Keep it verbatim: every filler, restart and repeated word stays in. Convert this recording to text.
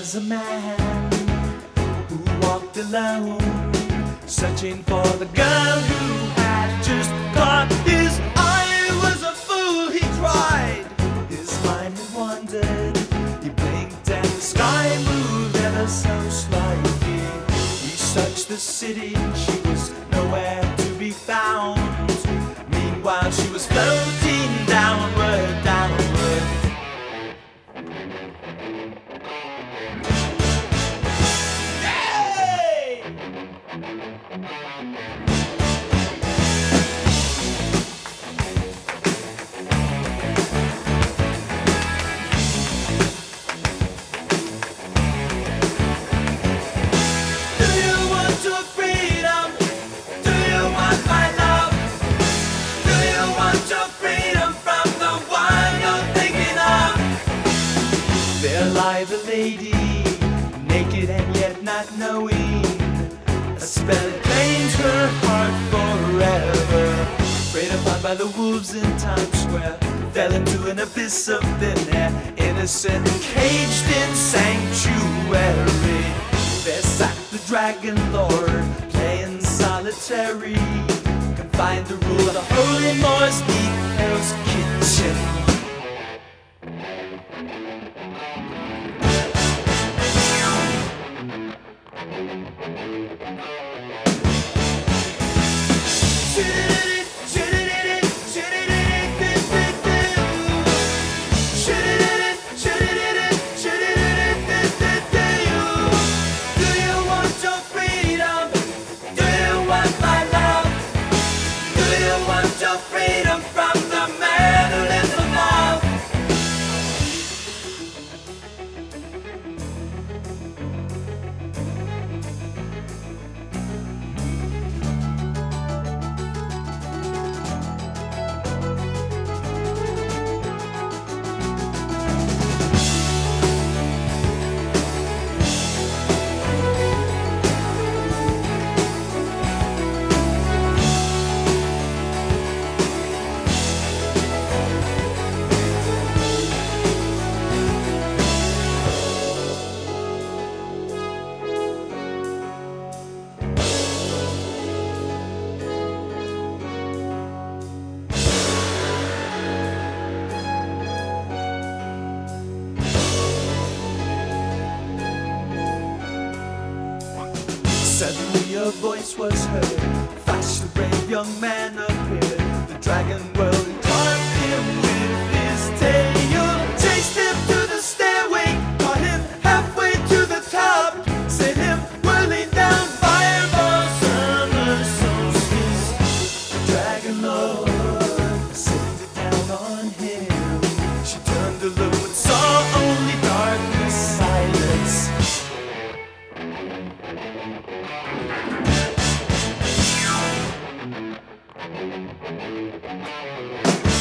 was a man who walked alone, searching for the girl who had just caught his eye. Was a fool, he cried. His mind had wandered. He blinked and the sky moved ever so slightly. He searched the city, she was nowhere to be found. Meanwhile, she was floating downward, downward. There lie the lady, naked and yet not knowing. A spell that claims her heart forever. Preyed upon by the wolves in Times Square, fell into an abyss of thin air. Innocent and caged in sanctuary. There sat the Dragon Lord, playing solitary, confined to rule the holy Moors neath Hell's kitchen. Freedom from the man who lives above. Suddenly a voice was heard. Fast the brave young man appeared. The dragon world carved him with his tail. Chased him to the stairway, caught him halfway to the top. Sent him whirling down fireball summer solstice. The dragon lord sent it down on him. She turned to look but saw only darkness, silence. Thank you.